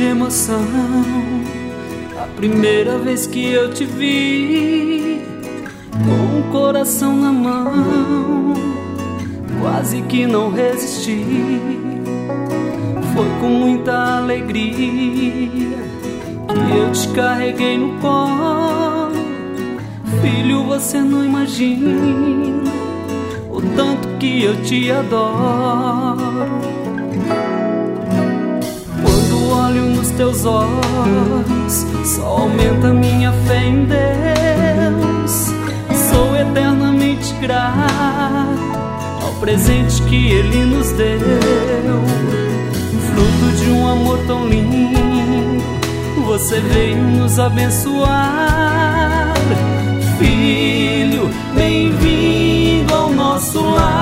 de emoção. A primeira vez que eu te vi, com o coração na mão, quase que não resisti. Foi com muita alegria que eu te carreguei no colo. Filho, você não imagina o tanto que eu te adoro. Quando olho nos teus olhos, só aumenta minha fé em Deus. Sou eternamente grato ao presente que Ele nos deu, fruto de um amor tão lindo. Você veio nos abençoar. Filho, bem-vindo ao nosso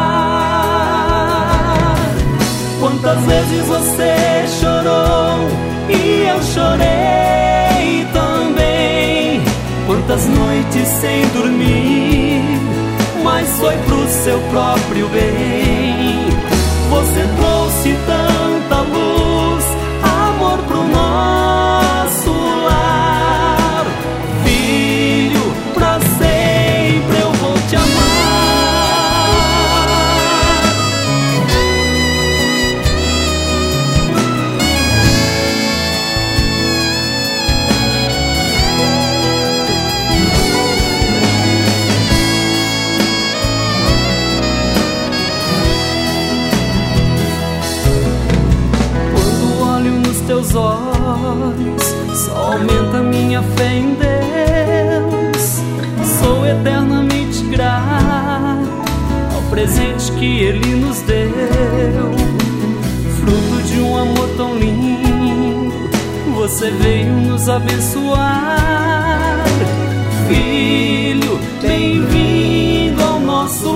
lar. Quantas vezes você chorou e eu chorei também. Quantas noites sem dormir, mas foi pro seu próprio bem. Você trouxe tanta luz, amor pro nosso lar. Filho, pra sempre eu vou te amar. Teus olhos, só aumenta minha fé em Deus. Sou eternamente grato ao presente que Ele nos deu, fruto de um amor tão lindo. Você veio nos abençoar. Filho, bem-vindo ao nosso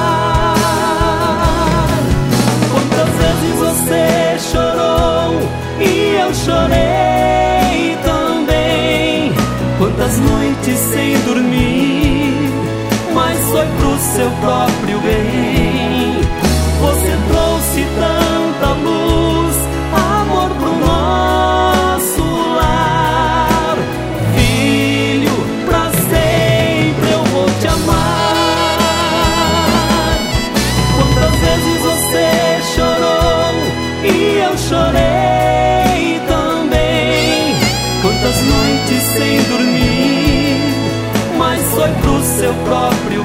lar. Quantas vezes você chorou e eu chorei também. Quantas noites sem dormir, mas foi pro seu próprio bem. Você trouxe tanta luz, amor pro nosso lar. Filho, pra sempre eu vou te amar. Quantas vezes você chorou e eu chorei também. Quantas noites sem dormir, mas foi pro seu próprio